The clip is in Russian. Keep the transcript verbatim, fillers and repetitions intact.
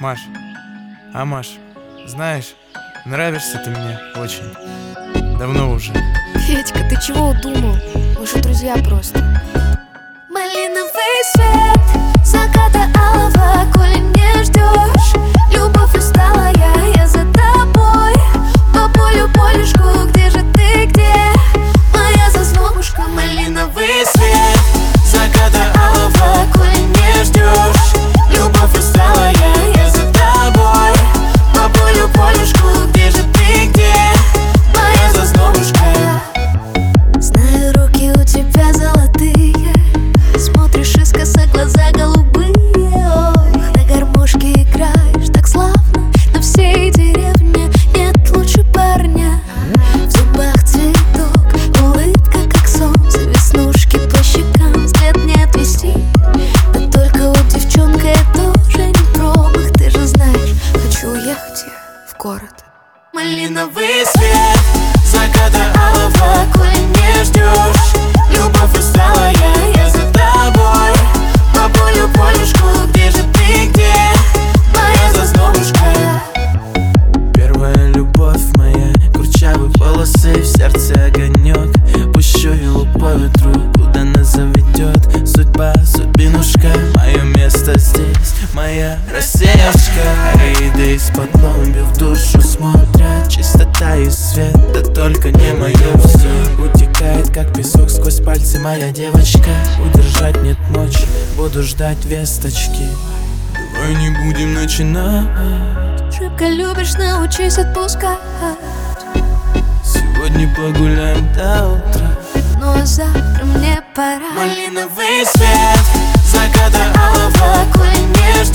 Маш, а Маш, знаешь, нравишься ты мне очень. Давно уже. Петька, ты чего удумал? Мы же друзья просто. Малиновый свет заката алого, коли не ждешь. Любовь устала я, я за тобой. По полю, полюшку, где же ты, где? Моя заснобушка. Малиновый свет заката алого, коли не ждешь. Любовь устала я, я за тобой. По полю, полюшку, где же ты, где? Моя заснобушка. Знаю, руки у тебя золотые, смотришь искоса, глаза голубые. Ой, на гармошке играешь так славно, на всей деревне нет лучше парня. В зубах цветок, улыбка как солнце, веснушки по щекам, взгляд не отвести. Да только вот девчонка я тоже не промах, ты же знаешь, хочу уехать я в город. Малиновый свет заката алого, коли не ждешь. Любовь устала я, я за тобой. По полю, полюшку, где же ты, где? Моя заснобушка. Первая любовь моя, курчавые волосы, в сердце огонек. Пущу его по ветру, куда нас заведет судьба, судьбинушка. Мое место здесь, моя Россиюшка. Рейды из-под лоби в душу смотрят, чистота и свет, да только не мое все. Утекает как песок сквозь пальцы моя девочка. Удержать нет мочи, буду ждать весточки. Давай не будем начинать. Шибко любишь, научись отпускать. Сегодня погуляем до утра, Ну а завтра мне пора. Малиновый свет заката алого, коли не ждешь.